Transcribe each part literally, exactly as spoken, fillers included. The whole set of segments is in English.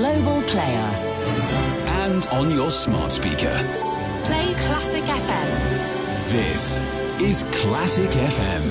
Global Player. And on your smart speaker. Play Classic F M. This is Classic F M.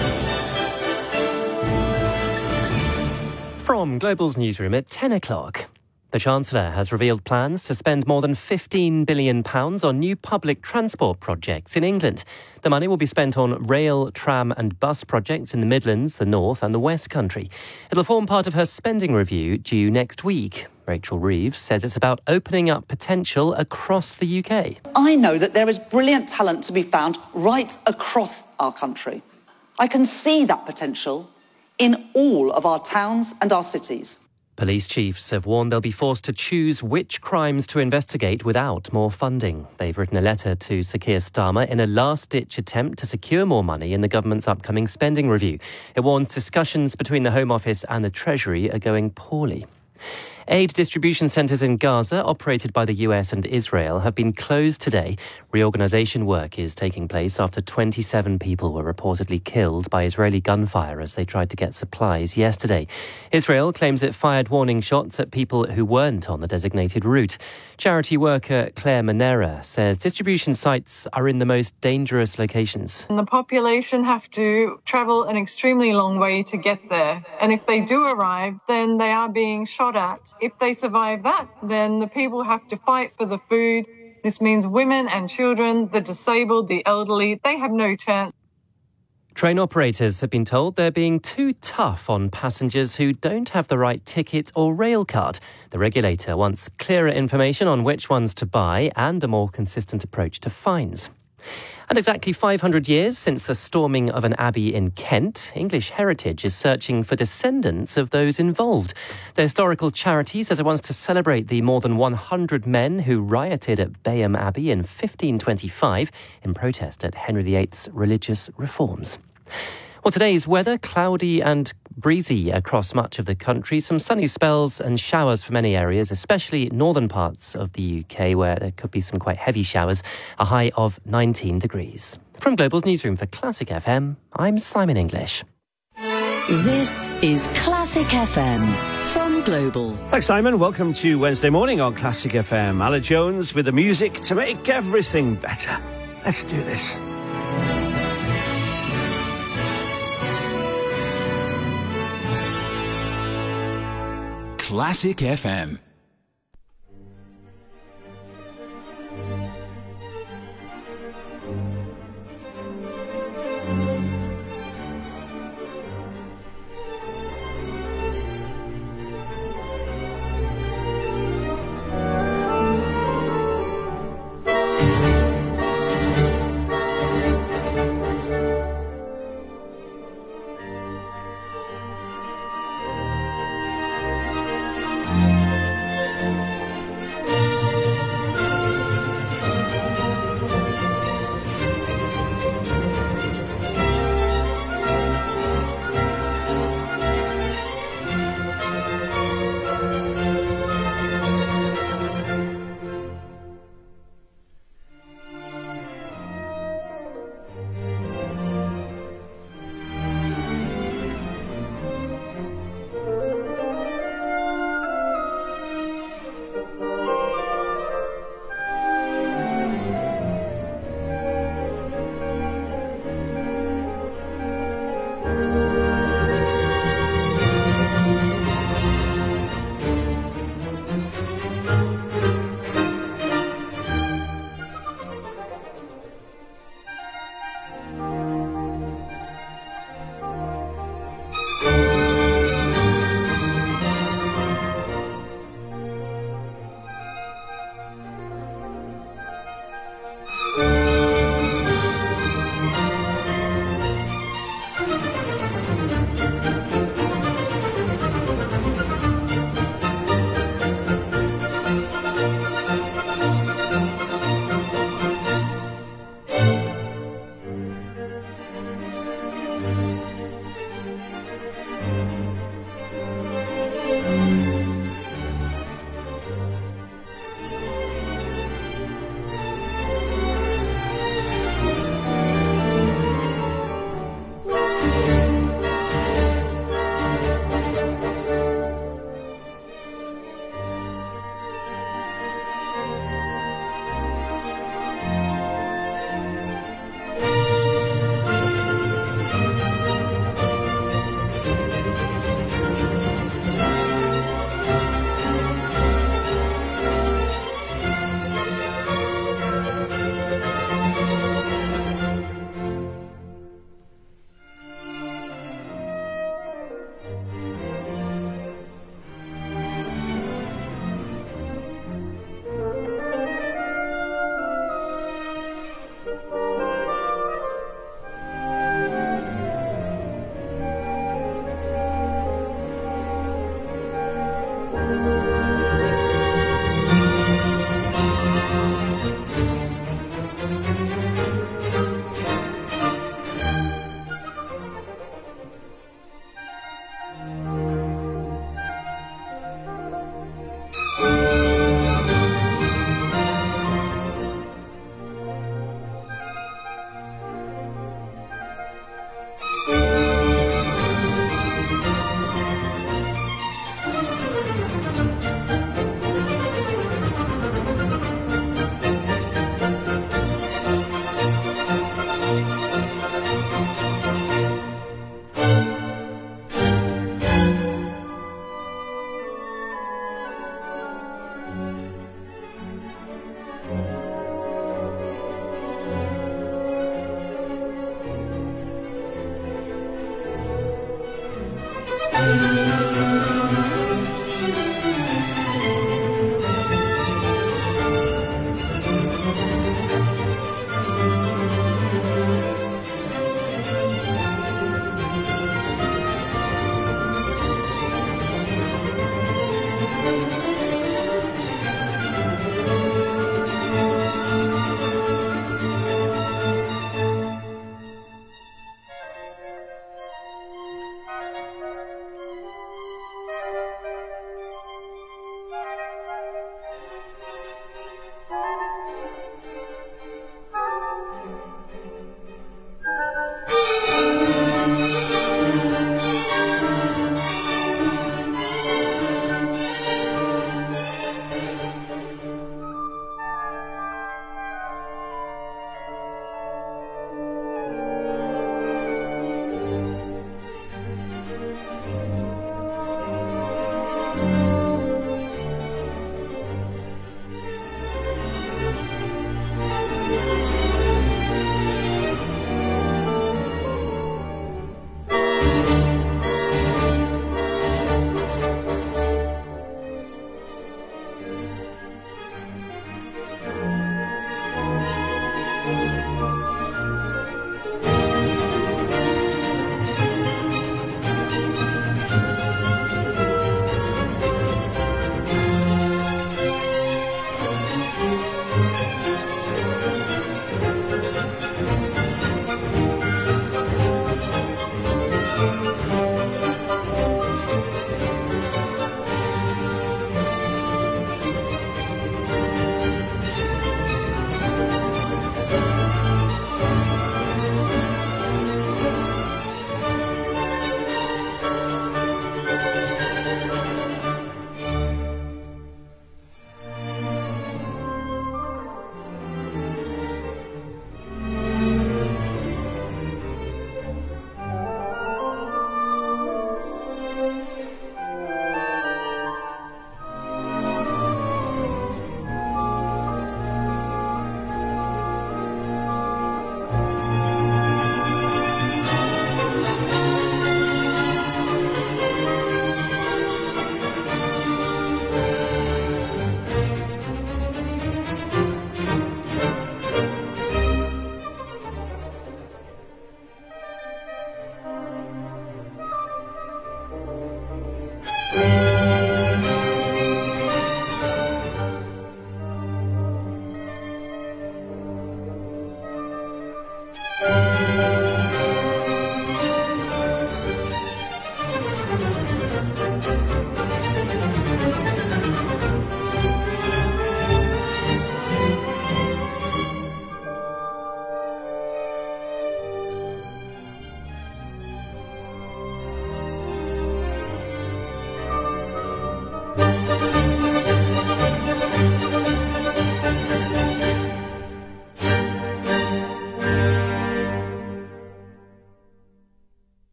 From Global's newsroom at ten o'clock. The Chancellor has revealed plans to spend more than fifteen billion pounds on new public transport projects in England. The money will be spent on rail, tram and bus projects in the Midlands, the North and the West Country. It'll form part of her spending review due next week. Rachel Reeves says it's about opening up potential across the U K. I know that there is brilliant talent to be found right across our country. I can see that potential in all of our towns and our cities. Police chiefs have warned they'll be forced to choose which crimes to investigate without more funding. They've written a letter to Sir Keir Starmer in a last-ditch attempt to secure more money in the government's upcoming spending review. It warns discussions between the Home Office and the Treasury are going poorly. Aid distribution centres in Gaza, operated by the U S and Israel, have been closed today. Reorganisation work is taking place after twenty-seven people were reportedly killed by Israeli gunfire as they tried to get supplies yesterday. Israel claims it fired warning shots at people who weren't on the designated route. Charity worker Claire Manera says distribution sites are in the most dangerous locations. And the population have to travel an extremely long way to get there. And if they do arrive, then they are being shot at. If they survive that, then the people have to fight for the food. This means women and children, the disabled, the elderly, they have no chance. Train operators have been told they're being too tough on passengers who don't have the right ticket or rail card. The regulator wants clearer information on which ones to buy and a more consistent approach to fines. And exactly five hundred years since the storming of an abbey in Kent, English Heritage is searching for descendants of those involved. The historical charity says it wants to celebrate the more than one hundred men who rioted at Bayham Abbey in fifteen twenty-five in protest at Henry the eighth's religious reforms. Well, today's weather, cloudy and breezy across much of the country. Some sunny spells and showers for many areas, especially northern parts of the U K, where there could be some quite heavy showers, a high of nineteen degrees. From Global's newsroom for Classic F M, I'm Simon English. This is Classic F M from Global. Thanks, Simon. Welcome to Wednesday morning on Classic F M. Alan Jones with the music to make everything better. Let's do this. Classic F M.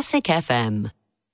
Classic F M.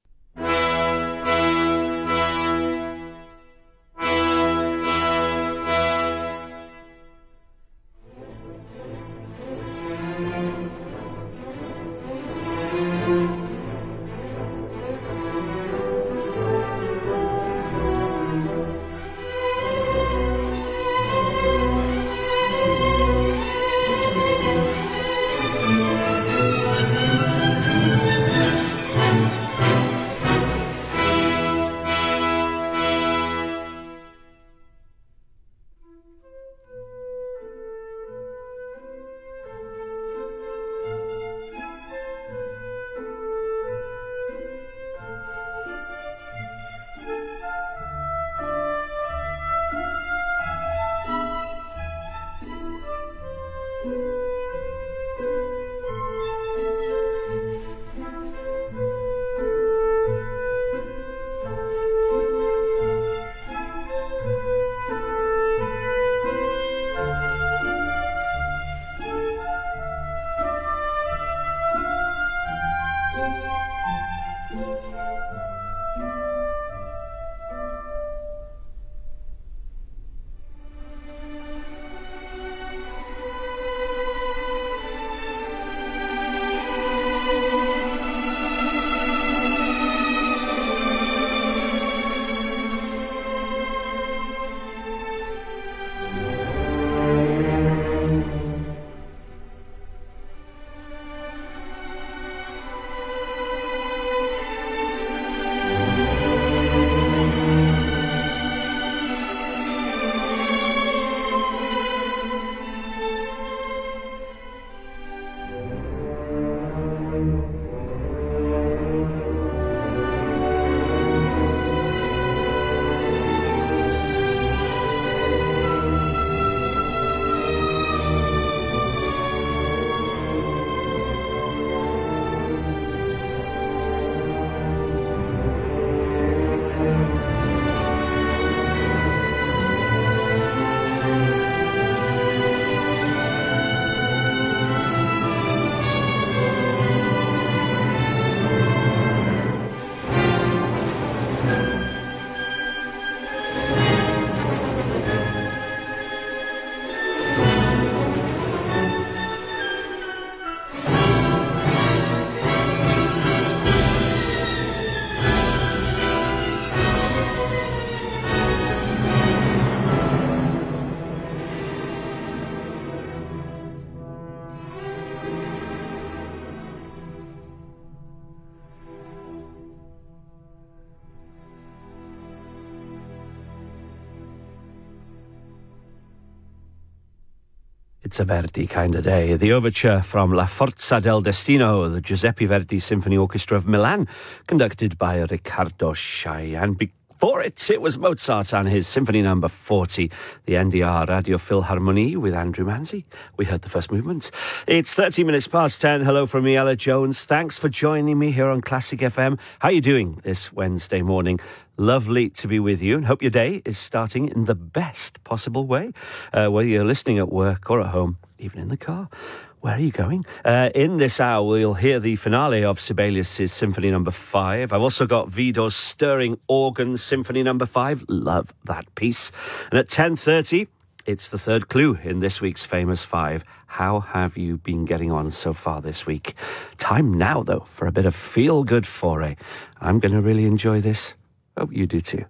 It's a Verdi kind of day. The overture from La Forza del Destino, the Giuseppe Verdi Symphony Orchestra of Milan, conducted by Riccardo Schai. And before it, it was Mozart and his Symphony Number forty, the N D R Radio Philharmonie with Andrew Manzi. We heard the first movement. It's thirty minutes past ten. Hello from me, Ella Jones. Thanks for joining me here on Classic F M. How are you doing this Wednesday morning? Lovely to be with you, and hope your day is starting in the best possible way, uh, whether you're listening at work or at home, even in the car. Where are you going? Uh, in this hour, we'll hear the finale of Sibelius' Symphony Number five. I've also got Vido's Stirring Organ Symphony Number five. Love that piece. And at ten thirty, it's the third clue in this week's Famous Five. How have you been getting on so far this week? Time now, though, for a bit of feel-good foray. I'm going to really enjoy this. Hope you do too.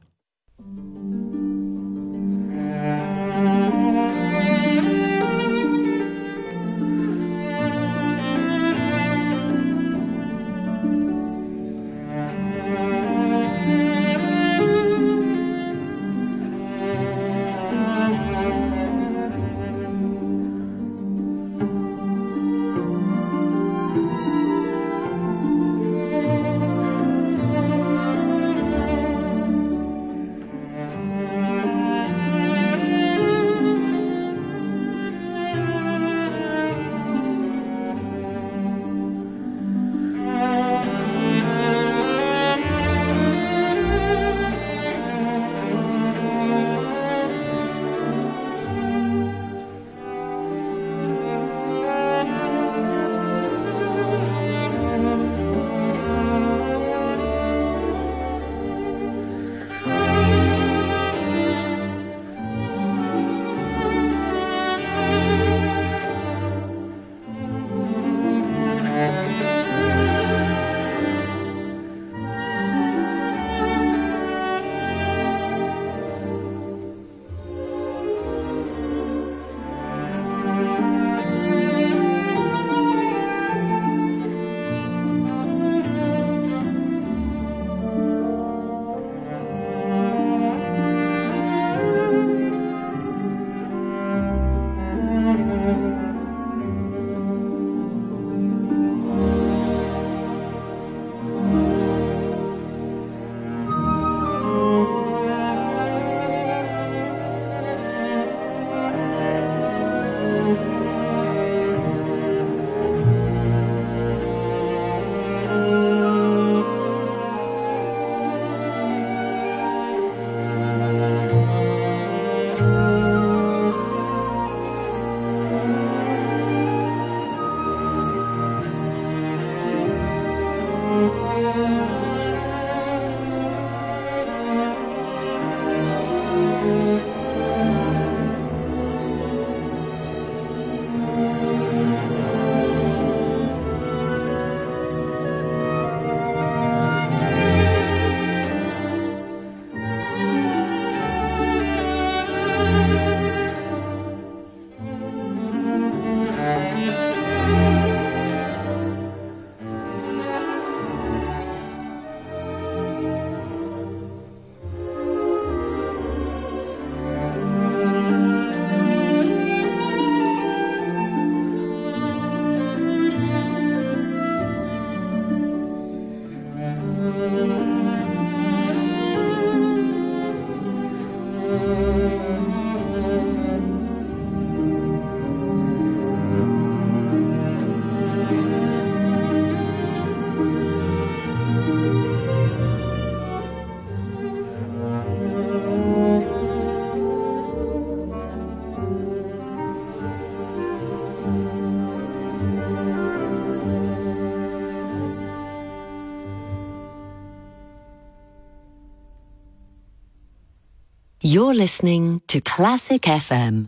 You're listening to Classic F M.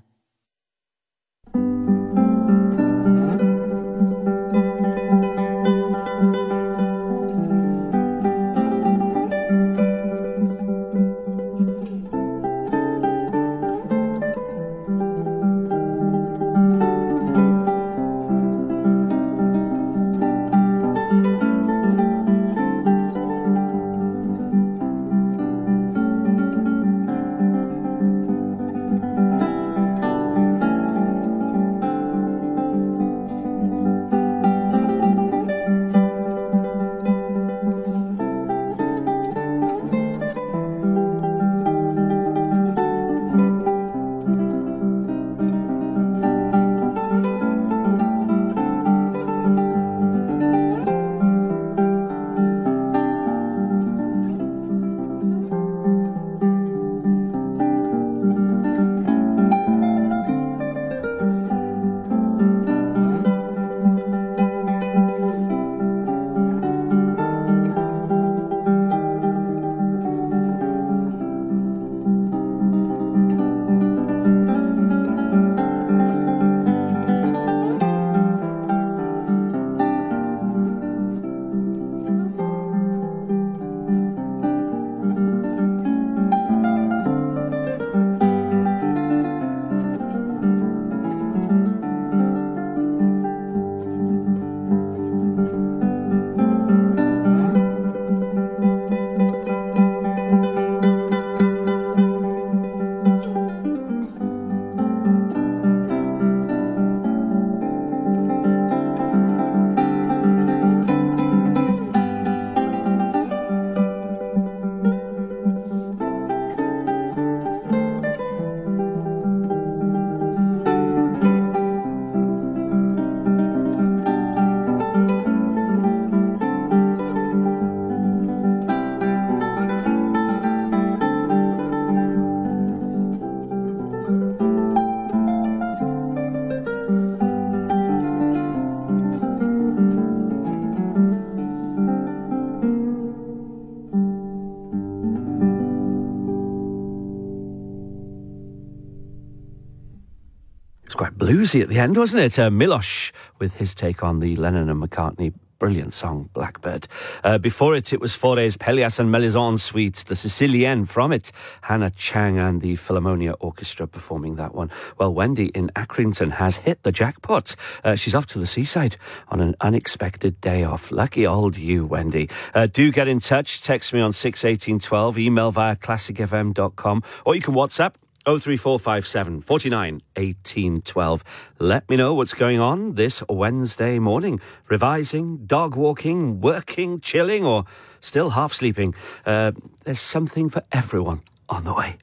Quite bluesy at the end, wasn't it? Uh, Milosh with his take on the Lennon and McCartney brilliant song Blackbird. Uh, before it, it was Fauré's Pelléas and Melisande suite, the Sicilienne from it, Hannah Chang and the Philharmonia Orchestra performing that one. Well, Wendy in Accrington has hit the jackpot. Uh, she's off to the seaside on an unexpected day off. Lucky old you, Wendy. Uh, do get in touch. Text me on six eighteen twelve, email via classic f m dot com, or you can WhatsApp oh three four five seven, four nine, one eight one two. Let me know what's going on this Wednesday morning. Revising, dog walking, working, chilling, or still half sleeping. Uh, there's something for everyone on the way.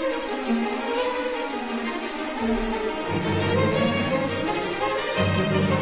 Thank you.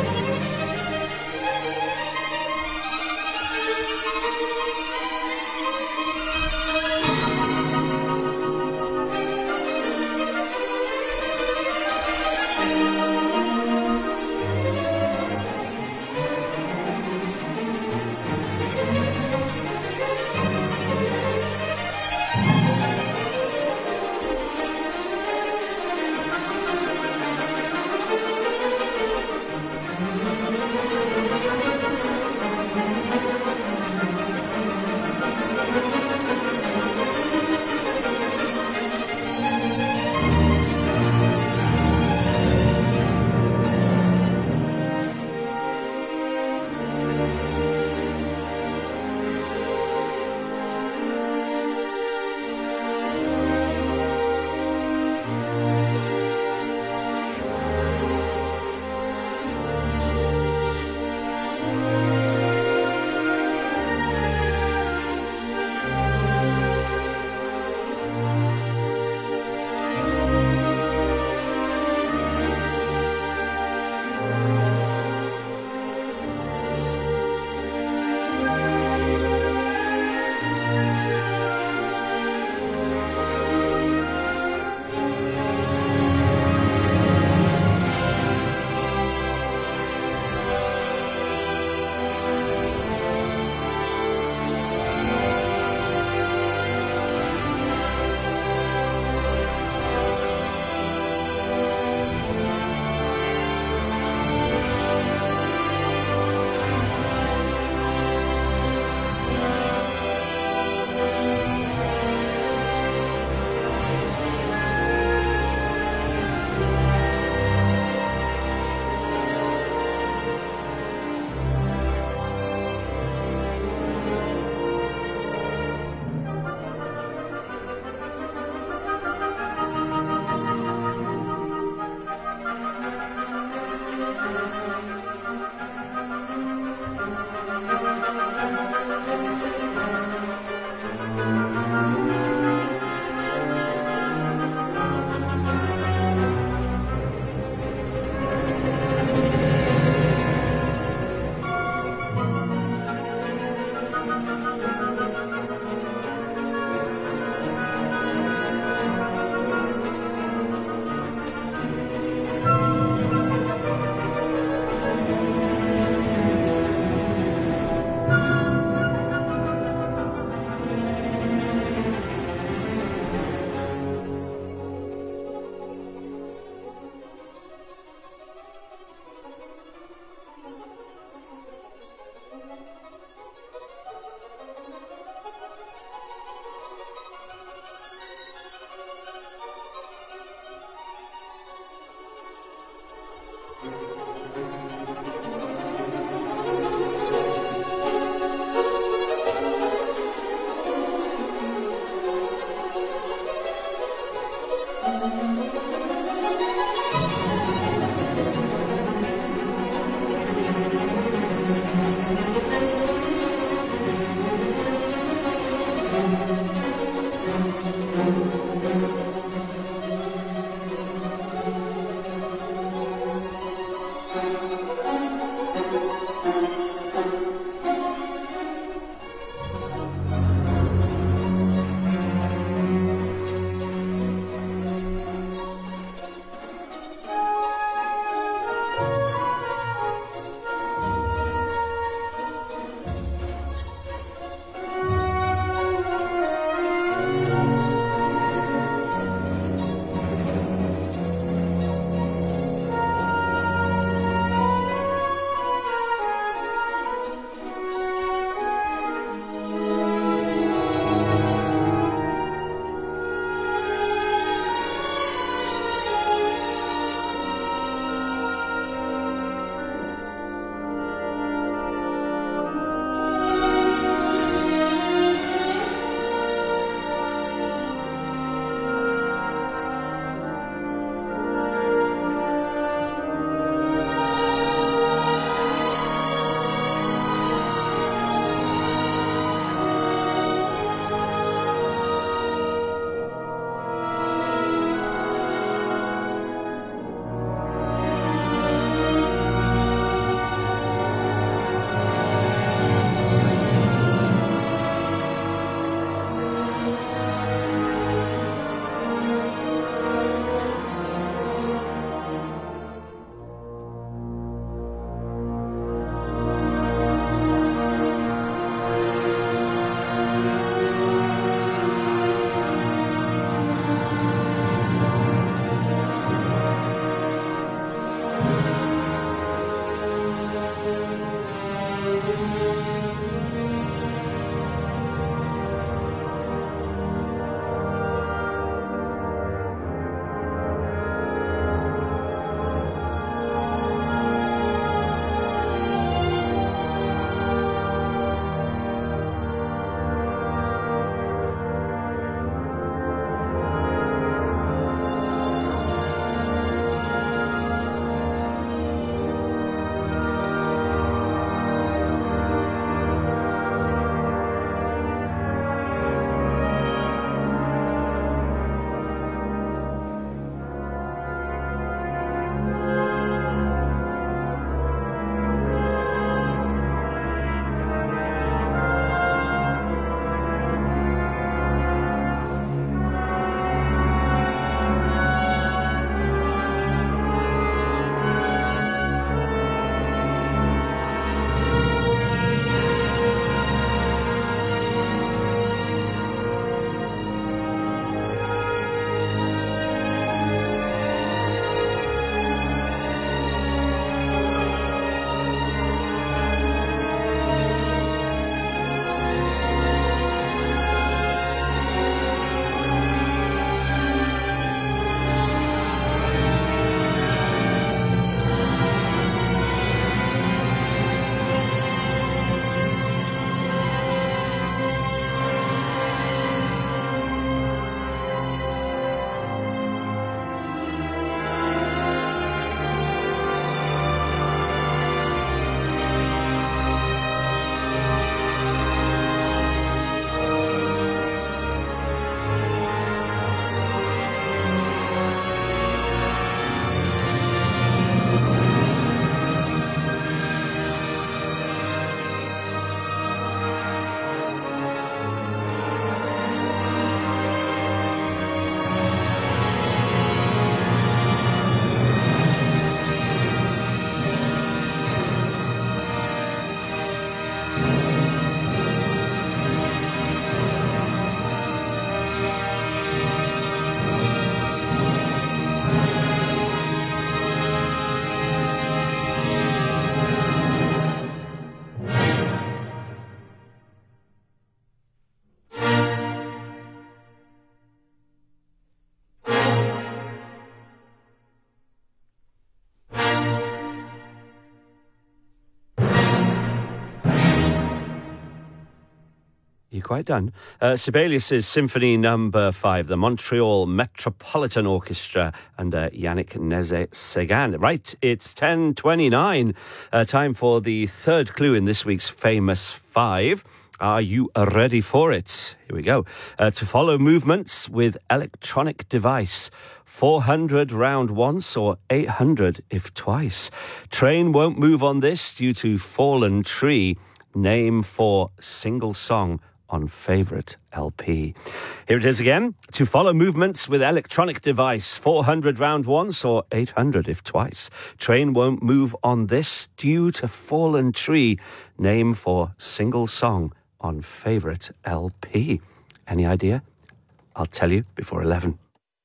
You're quite done. Uh, Sibelius's Symphony Number Five, the Montreal Metropolitan Orchestra under Yannick Nézet-Séguin. Right, it's ten twenty-nine. Uh, time for the third clue in this week's Famous Five. Are you ready for it? Here we go. Uh, to follow movements with electronic device. four hundred round once or eight hundred if twice. Train won't move on this due to fallen tree. Name for single song on favourite L P. Here it is again. To follow movements with electronic device. four hundred round once or eight hundred if twice. Train won't move on this due to fallen tree. Name for single song on favourite L P. Any idea? I'll tell you before eleven.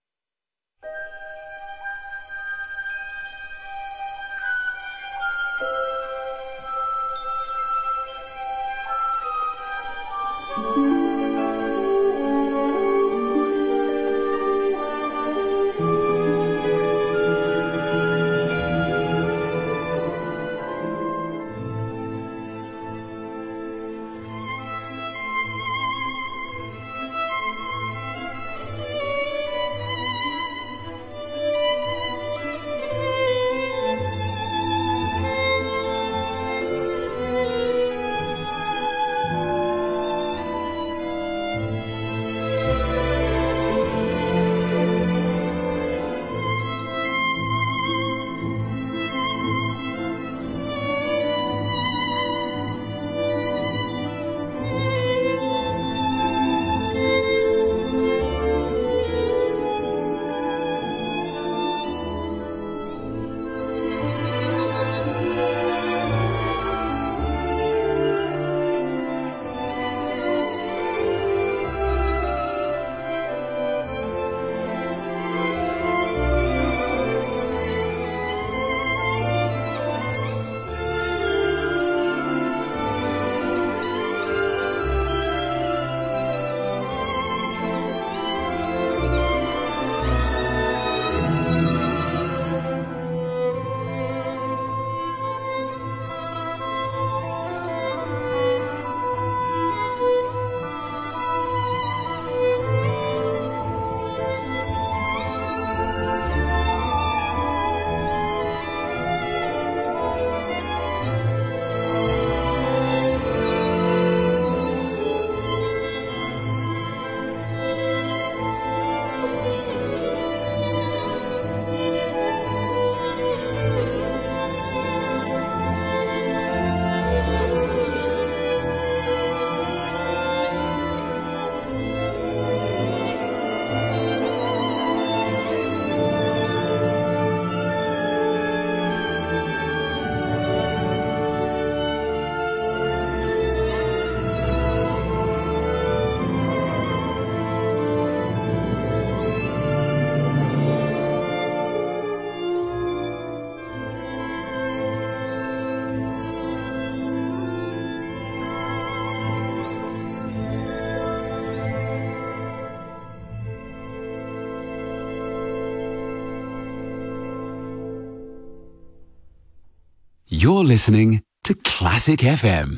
You're listening to Classic F M.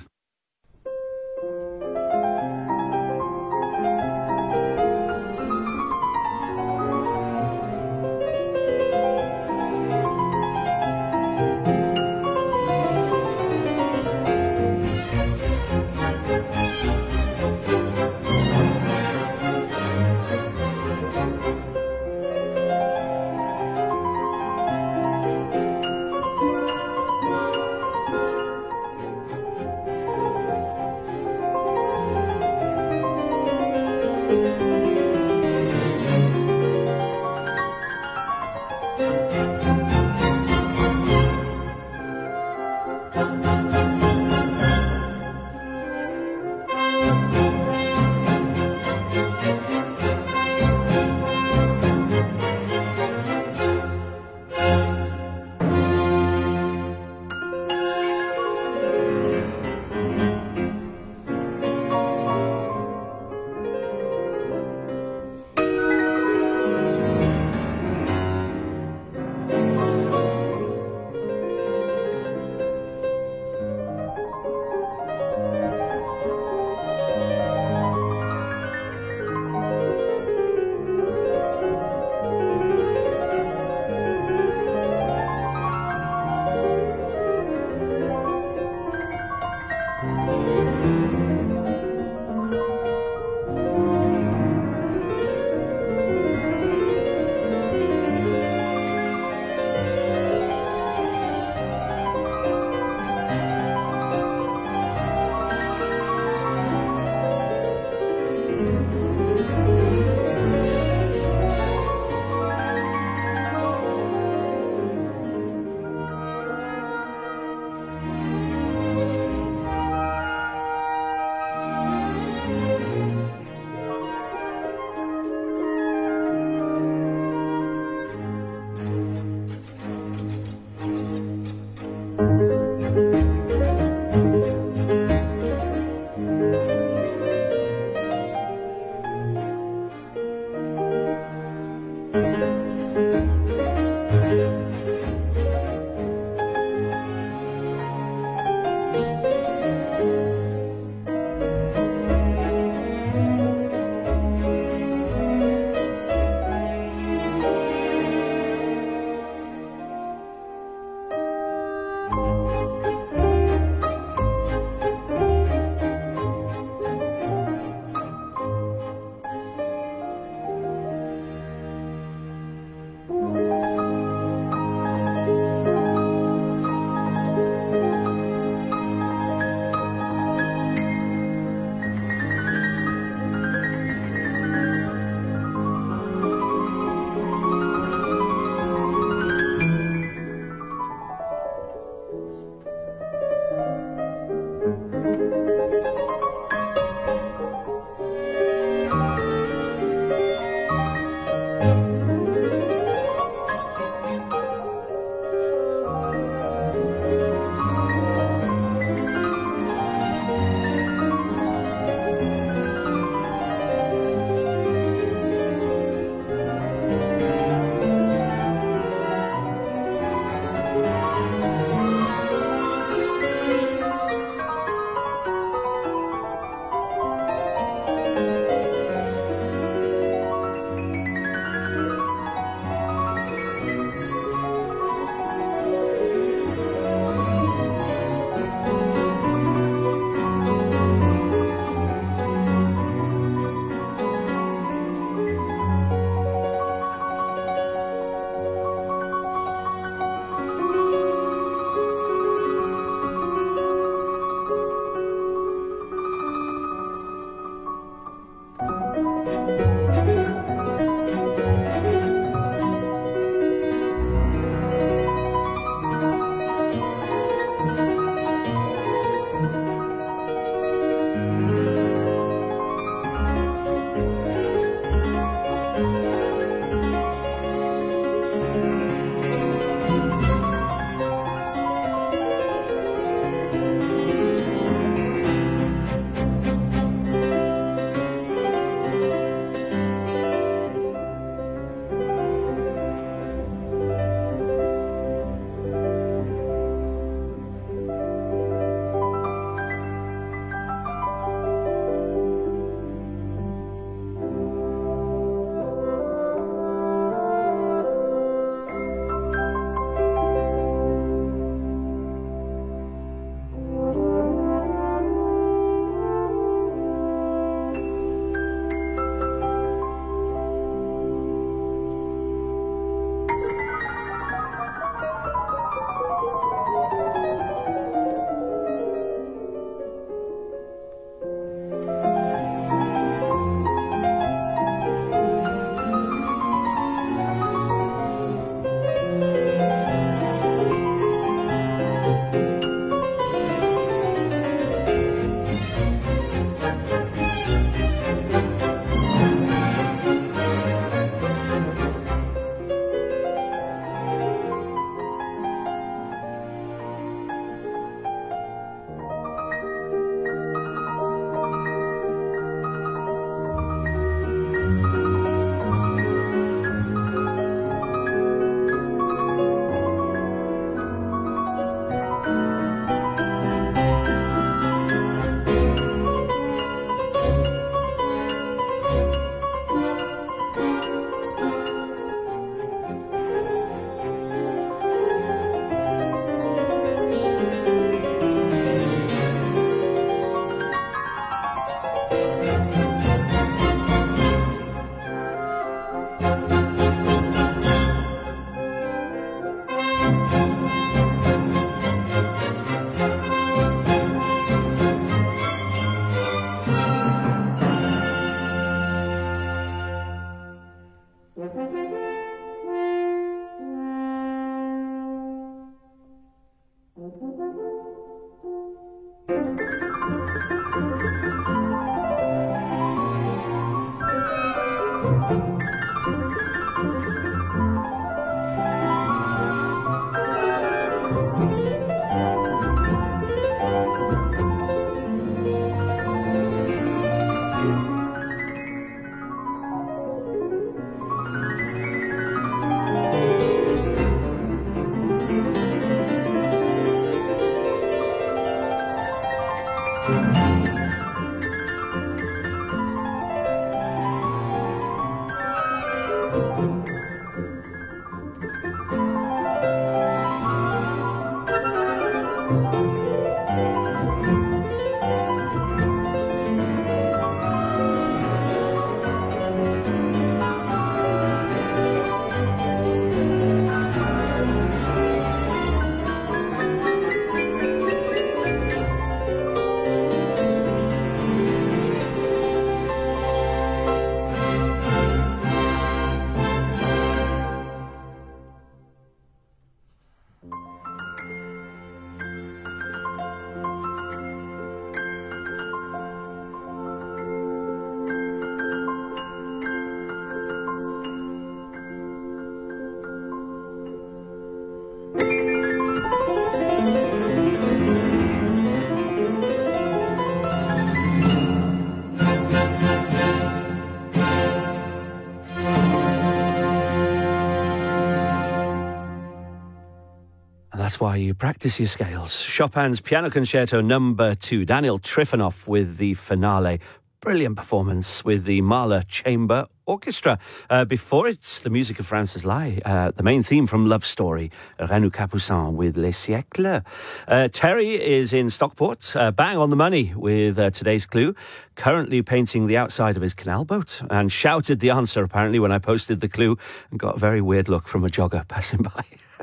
That's why you practice your scales. Chopin's Piano Concerto number two. Daniel Trifonov with the finale. Brilliant performance with the Mahler Chamber Orchestra. Uh, before it's the music of Francis Lai, uh, the main theme from Love Story, Renaud Capuçon with Les Siècles. Uh, Terry is in Stockport, uh, bang on the money with uh, today's clue. Currently painting the outside of his canal boat, and shouted the answer apparently when I posted the clue, and got a very weird look from a jogger passing by.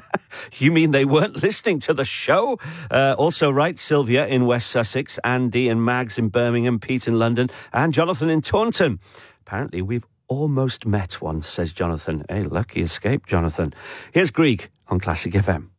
You mean they weren't listening to the show? Uh, also right, Sylvia in West Sussex, Andy and Mags in Birmingham, Pete in London, and Jonathan in Taunton. Apparently we've almost met once, says Jonathan. Hey, lucky escape, Jonathan. Here's Grieg on Classic F M.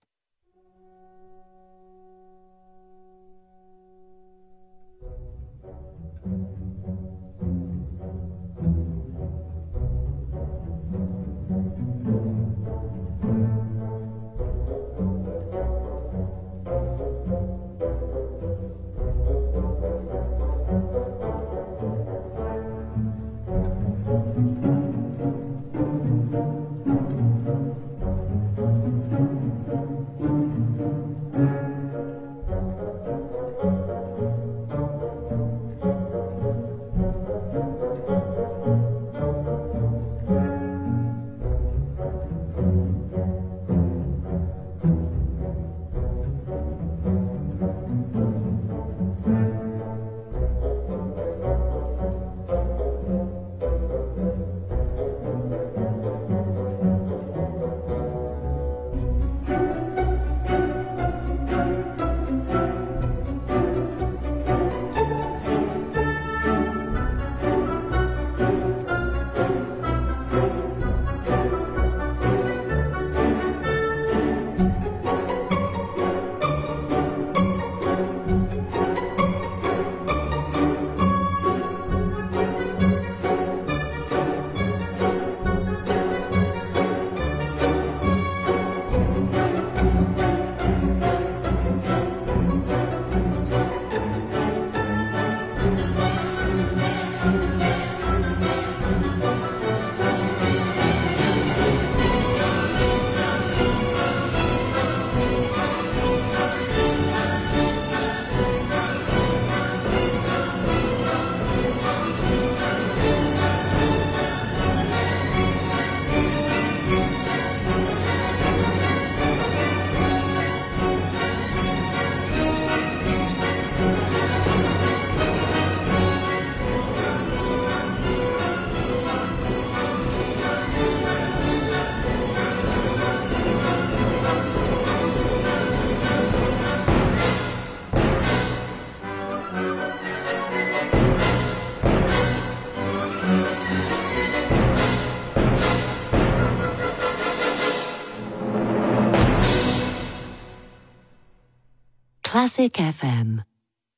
Classic F M.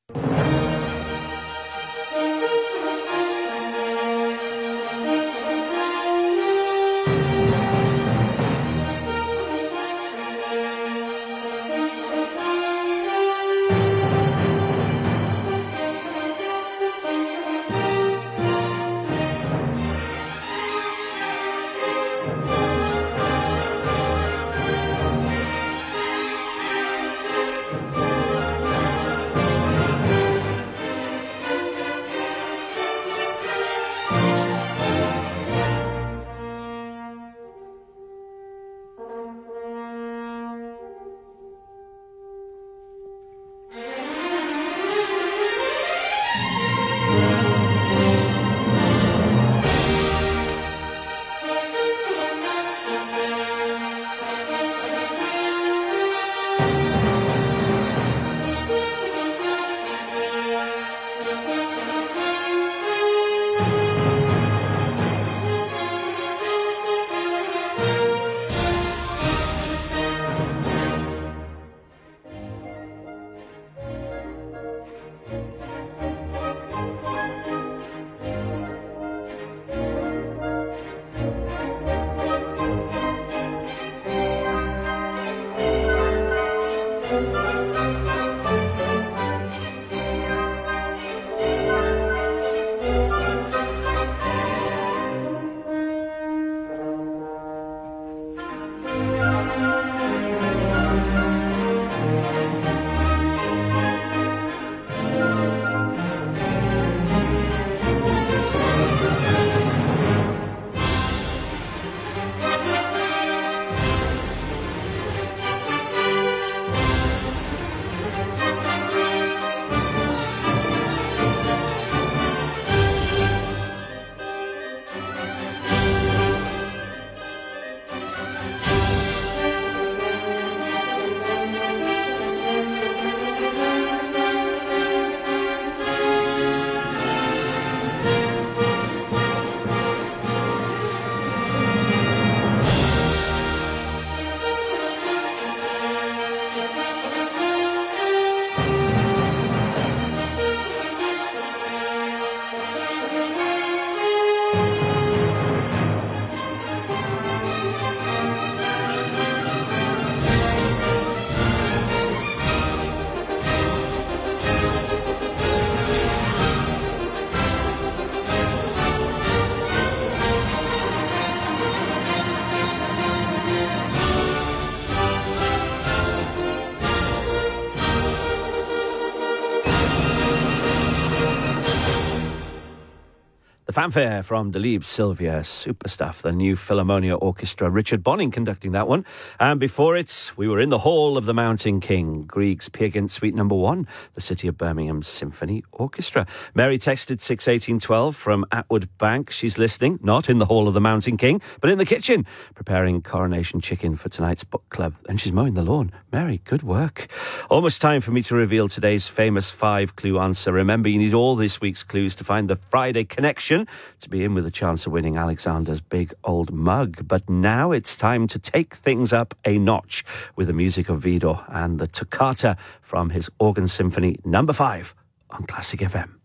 Fanfare from Dalib Sylvia, super stuff, the new Philharmonia Orchestra. Richard Bonning conducting that one. And before it, we were in the Hall of the Mountain King, Grieg's Peer Gynt Suite Number One, the City of Birmingham Symphony Orchestra. Mary texted six eighteen twelve from Atwood Bank. She's listening, not in the Hall of the Mountain King, but in the kitchen, preparing coronation chicken for tonight's book club. And she's mowing the lawn. Mary, good work. Almost time for me to reveal today's famous five-clue answer. Remember, you need all this week's clues to find the Friday connection to be in with a chance of winning Alexander's big old mug. But now it's time to take things up a notch with the music of Vidor and the Toccata from his Organ Symphony number five on Classic F M.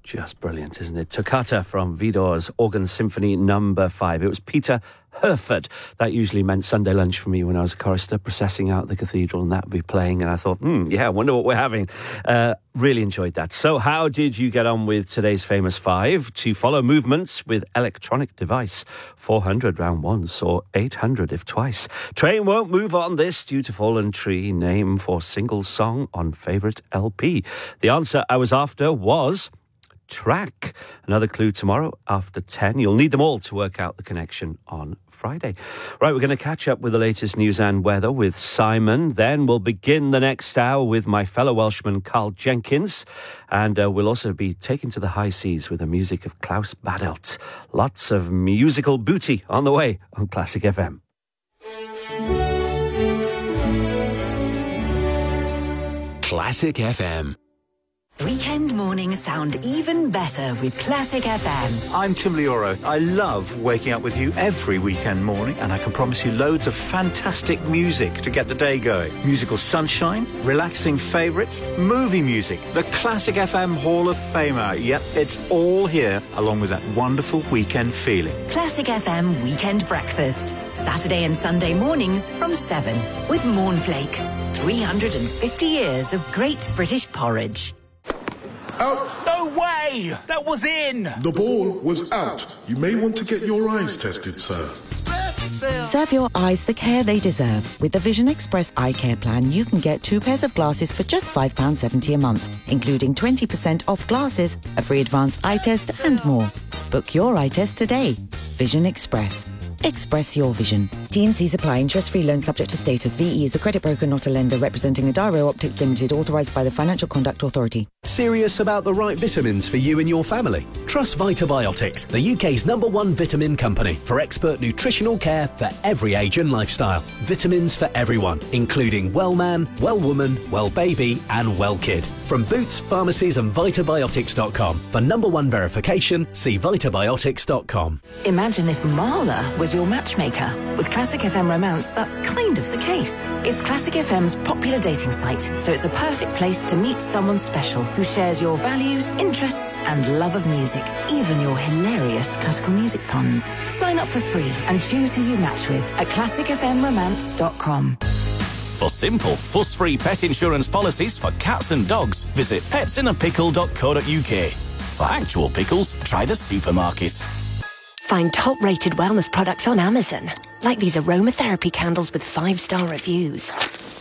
Just brilliant, isn't it? Toccata from Widor's Organ Symphony number five. It was Peter Herford. That usually meant Sunday lunch for me when I was a chorister, processing out the cathedral, and that would be playing. And I thought, hmm, yeah, I wonder what we're having. Uh, really enjoyed that. So how did you get on with today's famous five? To follow movements with electronic device, four hundred round once or eight hundred if twice. Train won't move on this due to fallen tree. Name for single song on favourite L P. The answer I was after was track. Another clue tomorrow after ten. You'll need them all to work out the connection on Friday. Right, we're going to catch up with the latest news and weather with Simon. Then we'll begin the next hour with my fellow Welshman, Carl Jenkins. And uh, we'll also be taken to the high seas with the music of Klaus Badelt. Lots of musical booty on the way on Classic F M. Classic F M. Weekend mornings sound even better with Classic F M. I'm Tim Lioro. I love waking up with you every weekend morning, and I can promise you loads of fantastic music to get the day going. Musical sunshine, relaxing favourites, movie music, the Classic F M Hall of Famer. Yep, it's all here, along with that wonderful weekend feeling. Classic F M Weekend Breakfast. Saturday and Sunday mornings from seven with Mornflake. three hundred fifty years of great British porridge. Out. No way! That was in! The ball was out. You may want to get your eyes tested, sir. Serve your eyes the care they deserve. With the Vision Express Eye Care Plan, you can get two pairs of glasses for just five pounds seventy a month, including twenty percent off glasses, a free advanced eye test and more. Book your eye test today. Vision Express. Express your vision. T and C's apply. Interest-free loan subject to status. V E is a credit broker, not a lender, representing Adaro Optics Limited, authorised by the Financial Conduct Authority. Serious about the right vitamins for you and your family? Trust Vitabiotics, the U K's number one vitamin company, for expert nutritional care for every age and lifestyle. Vitamins for everyone, including well man, well woman, well baby and well kid. From Boots, pharmacies and vitabiotics dot com. For number one verification, see vitabiotics dot com. Imagine if Marla was your matchmaker. With Classic F M Romance, that's kind of the case. It's Classic F M's popular dating site, so it's the perfect place to meet someone special who shares your values, interests and love of music, even your hilarious classical music puns. Sign up for free and choose who you match with at classic f m romance dot com. For simple, fuss-free pet insurance policies for cats and dogs, visit pets in a pickle dot co dot u k. For actual pickles, try the supermarket. Find top-rated wellness products on Amazon, like these aromatherapy candles with five-star reviews.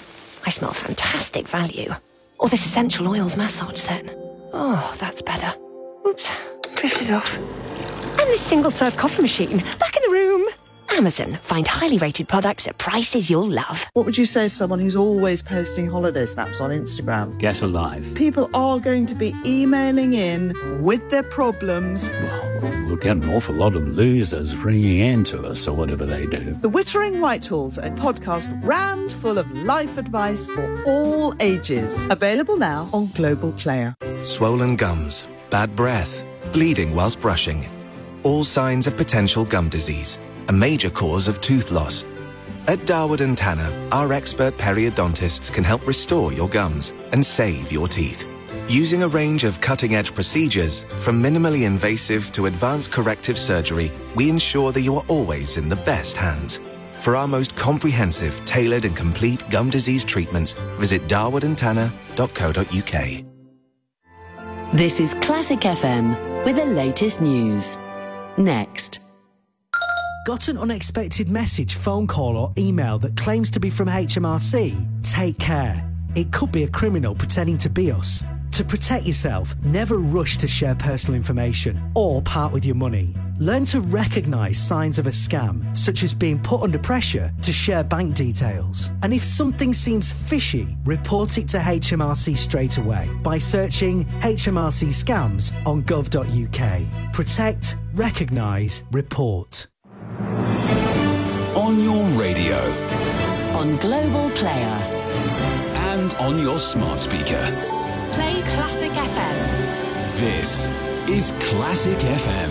I smell fantastic value. Or this essential oils massage set. Oh, that's better. Oops, drifted off. And this single-serve coffee machine, back in the room. Amazon. Find highly rated products at prices you'll love. What would you say to someone who's always posting holiday snaps on Instagram? Get alive. People are going to be emailing in with their problems. Well, we'll get an awful lot of losers ringing in to us or whatever they do. The Wittering Whitehall's a podcast rammed full of life advice for all ages. Available now on Global Player. Swollen gums, bad breath, bleeding whilst brushing. All signs of potential gum disease. A major cause of tooth loss. At Darwood and Tanner, our expert periodontists can help restore your gums and save your teeth. Using a range of cutting-edge procedures, from minimally invasive to advanced corrective surgery, we ensure that you are always in the best hands. For our most comprehensive, tailored and complete gum disease treatments, visit darwood and tanner dot co dot u k. This is Classic F M with the latest news. Next. Got an unexpected message, phone call or email that claims to be from H M R C? Take care. It could be a criminal pretending to be us. To protect yourself, never rush to share personal information or part with your money. Learn to recognise signs of a scam, such as being put under pressure to share bank details. And if something seems fishy, report it to H M R C straight away by searching H M R C scams on gov dot u k. Protect, recognise, report. On your radio. On Global Player. And on your smart speaker. Play Classic F M. This is Classic F M.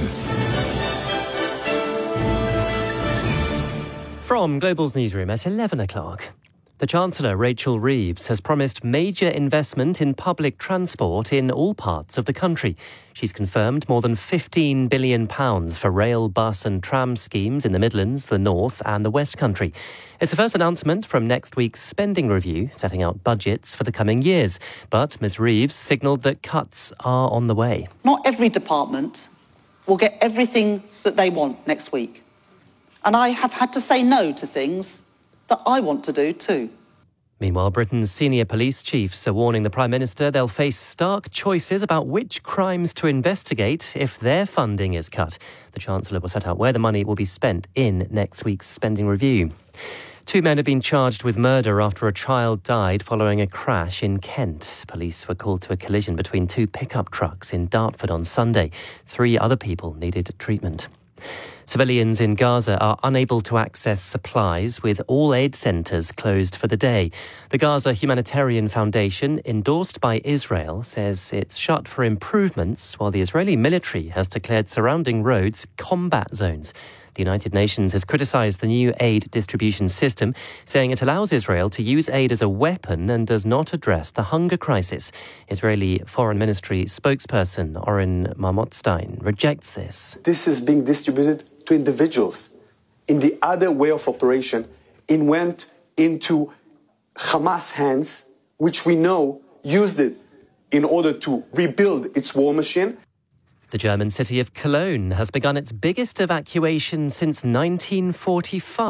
From Global's newsroom at eleven o'clock. The Chancellor, Rachel Reeves, has promised major investment in public transport in all parts of the country. She's confirmed more than fifteen billion pounds for rail, bus and tram schemes in the Midlands, the North and the West Country. It's the first announcement from next week's spending review, setting out budgets for the coming years. But Ms Reeves signalled that cuts are on the way. Not every department will get everything that they want next week. And I have had to say no to things that I want to do too. Meanwhile, Britain's senior police chiefs are warning the Prime Minister they'll face stark choices about which crimes to investigate if their funding is cut. The Chancellor will set out where the money will be spent in next week's spending review. Two men have been charged with murder after a child died following a crash in Kent. Police were called to a collision between two pickup trucks in Dartford on Sunday. Three other people needed treatment. Civilians in Gaza are unable to access supplies, with all aid centres closed for the day. The Gaza Humanitarian Foundation, endorsed by Israel, says it's shut for improvements, while the Israeli military has declared surrounding roads combat zones. The United Nations has criticised the new aid distribution system, saying it allows Israel to use aid as a weapon and does not address the hunger crisis. Israeli Foreign Ministry spokesperson Oren Marmotstein rejects this. This is being distributed to individuals. In the other way of operation, it went into Hamas hands, which we know used it in order to rebuild its war machine. The German city of Cologne has begun its biggest evacuation since nineteen forty-five.